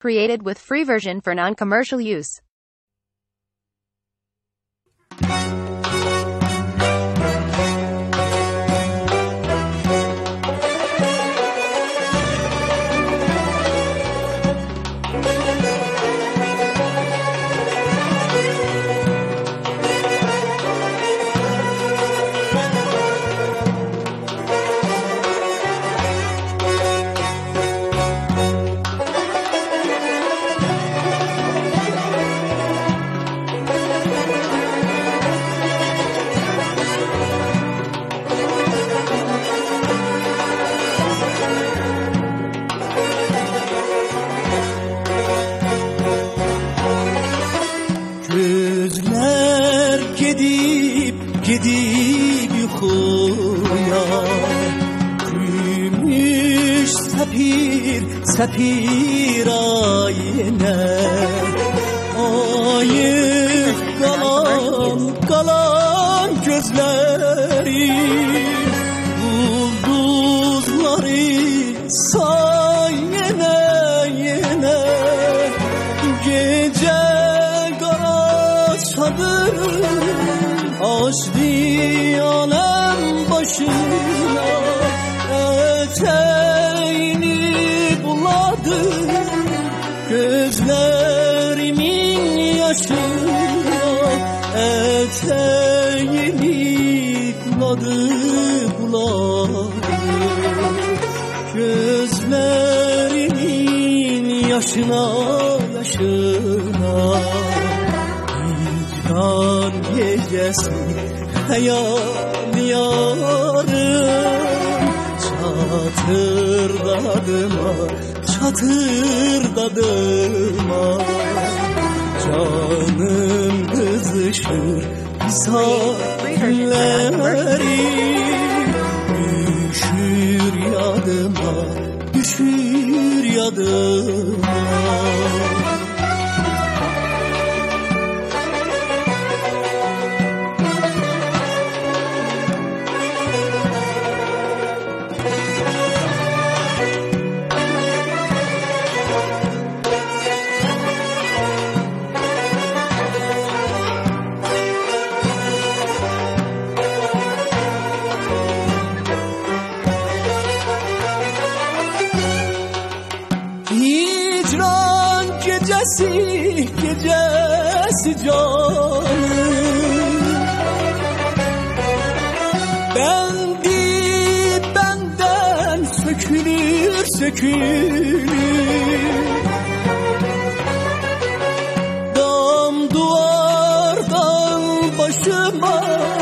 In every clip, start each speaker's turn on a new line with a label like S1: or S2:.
S1: Created with free version for non-commercial use.
S2: Gözler gidip yuxuya, gümüş səpir ayinə, ayıq qalan gözləri, ulduzları say yenə, gecə açdı alem başına, eteğini buladı gözlerimin yaşına, eteğini buladı gözlerimin yaşına. Hicran gecesi hayal yarım, çatırdadıma, canım kızışır misal günleri, düşür yadıma. Hicran gecesi canım, benden sökülür, dam duvardan başıma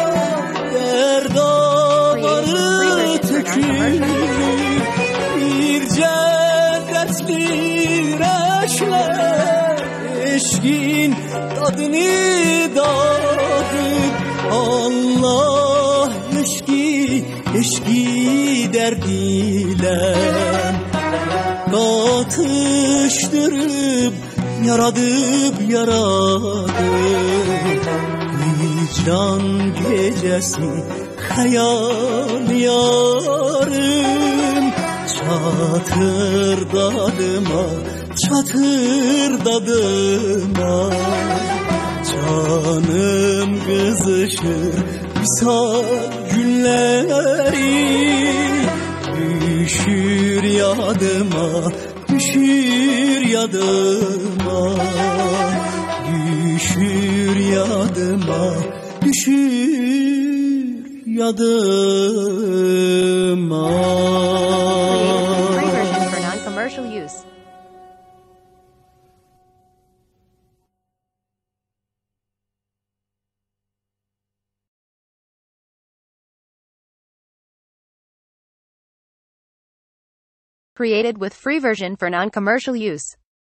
S2: derdaları tökülür, birce eşkin tadını dadıp, Allah eşki derdiyle katıştırıp yaradıp hicran gecesi hayal yarım, çatırdadıma, canım kızışır misal günleri, düşür yadıma, düşür yadıma.
S1: Free version for non-commercial use. Created with free version for non-commercial use.